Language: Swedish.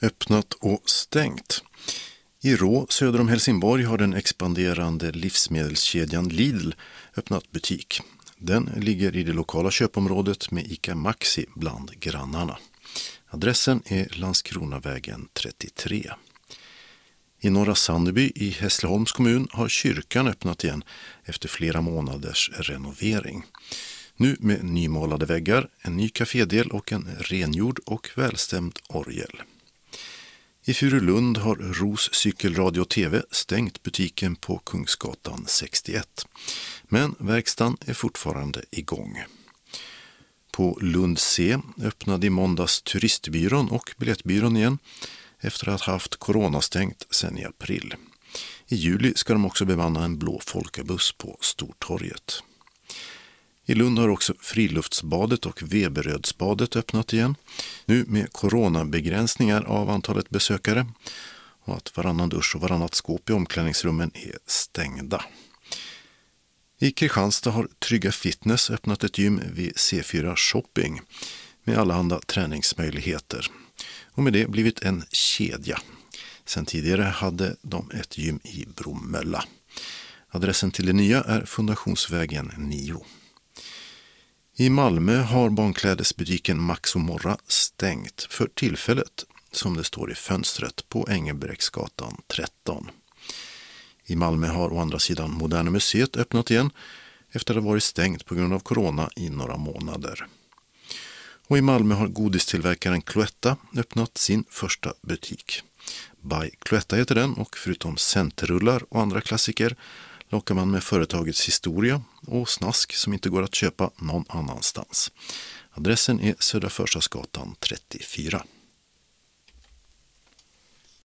Öppnat och stängt. I Rå söder om Helsingborg har den expanderande livsmedelskedjan Lidl öppnat butik. Den ligger i det lokala köpområdet med ICA Maxi bland grannarna. Adressen är Landskronavägen 33. I Norra Sandeby i Hässleholms kommun har kyrkan öppnat igen efter flera månaders renovering. Nu med nymålade väggar, en ny kafédel och en rengjord och välstämd orgel. I Furulund har Ros cykelradio och TV stängt butiken på Kungsgatan 61. Men verkstaden är fortfarande igång. På Lund C öppnade i måndags turistbyrån och biljettbyrån igen efter att ha haft coronastängt sedan i april. I juli ska de också bemanna en blå folkabuss på Stortorget. I Lund har också Friluftsbadet och Veberödsbadet öppnat igen, nu med coronabegränsningar av antalet besökare och att varannan dusch och varannat skåp i omklädningsrummen är stängda. I Kristianstad har Trygga Fitness öppnat ett gym vid C4 Shopping med allehanda träningsmöjligheter och med det blivit en kedja. Sen tidigare hade de ett gym i Bromölla. Adressen till det nya är Fundationsvägen 9. I Malmö har barnklädesbutiken Max och Morra stängt för tillfället, som det står i fönstret på Engelbrektsgatan 13. I Malmö har å andra sidan Moderna museet öppnat igen efter att ha varit stängt på grund av corona i några månader. Och i Malmö har godistillverkaren Cloetta öppnat sin första butik. By Cloetta heter den och förutom centerrullar och andra klassiker lockar man med företagets historia och snask som inte går att köpa någon annanstans. Adressen är Södra Förstadsgatan 34.